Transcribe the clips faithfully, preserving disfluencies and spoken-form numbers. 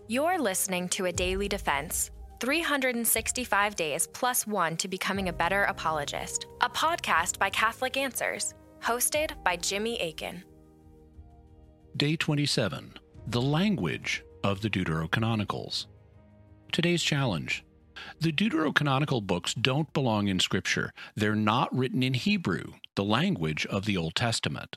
You're listening to A Daily Defense, three hundred sixty-five days plus one to becoming a better apologist, a podcast by Catholic Answers, hosted by Jimmy Akin. Day twenty-seven, the language of the Deuterocanonicals. Today's challenge. The Deuterocanonical books don't belong in Scripture. They're not written in Hebrew, the language of the Old Testament.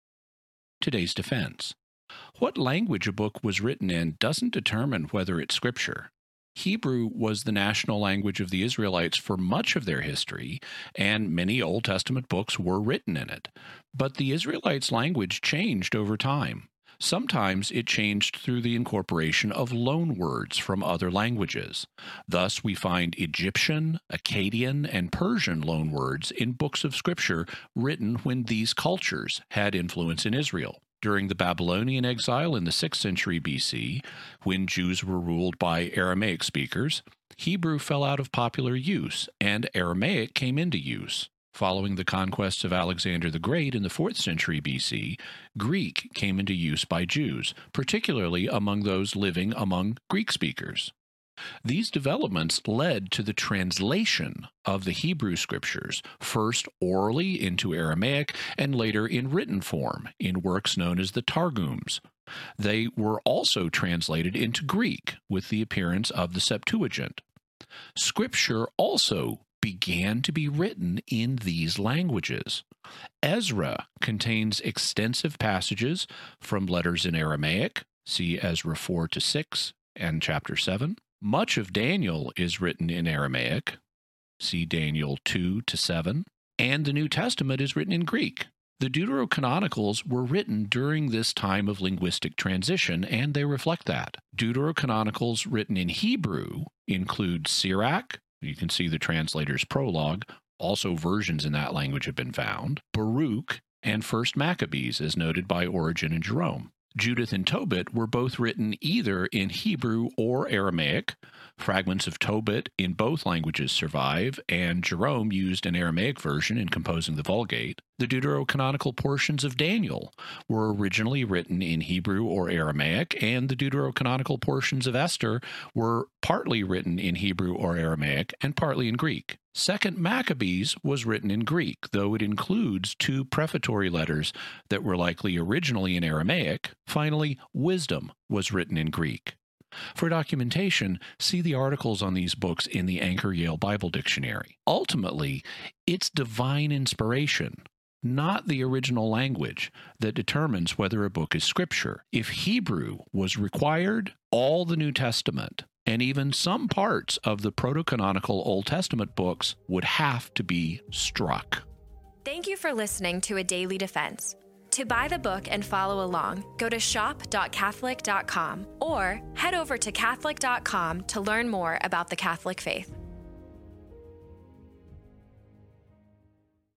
Today's defense. What language a book was written in doesn't determine whether it's Scripture. Hebrew was the national language of the Israelites for much of their history, and many Old Testament books were written in it. But the Israelites' language changed over time. Sometimes it changed through the incorporation of loanwords from other languages. Thus, we find Egyptian, Akkadian, and Persian loanwords in books of Scripture written when these cultures had influence in Israel. During the Babylonian exile in the sixth century B C, when Jews were ruled by Aramaic speakers, Hebrew fell out of popular use, and Aramaic came into use. Following the conquests of Alexander the Great in the fourth century B C, Greek came into use by Jews, particularly among those living among Greek speakers. These developments led to the translation of the Hebrew Scriptures, first orally into Aramaic and later in written form in works known as the Targums. They were also translated into Greek with the appearance of the Septuagint. Scripture also began to be written in these languages. Ezra contains extensive passages from letters in Aramaic, see Ezra four to six and chapter seven. Much of Daniel is written in Aramaic, see Daniel two to seven, and the New Testament is written in Greek. The Deuterocanonicals were written during this time of linguistic transition, and they reflect that. Deuterocanonicals written in Hebrew include Sirach. You can see the translator's prologue. Also, versions in that language have been found. Baruch and First Maccabees, as noted by Origen and Jerome. Judith and Tobit were both written either in Hebrew or Aramaic. Fragments of Tobit in both languages survive, and Jerome used an Aramaic version in composing the Vulgate. The Deuterocanonical portions of Daniel were originally written in Hebrew or Aramaic, and the Deuterocanonical portions of Esther were partly written in Hebrew or Aramaic and partly in Greek. Second Maccabees was written in Greek, though it includes two prefatory letters that were likely originally in Aramaic. Finally, Wisdom was written in Greek. For documentation, see the articles on these books in the Anchor Yale Bible Dictionary. Ultimately, it's divine inspiration, not the original language, that determines whether a book is Scripture. If Hebrew was required, all the New Testament and even some parts of the proto-canonical Old Testament books would have to be struck. Thank you for listening to A Daily Defense. To buy the book and follow along, go to shop dot catholic dot com or head over to catholic dot com to learn more about the Catholic faith.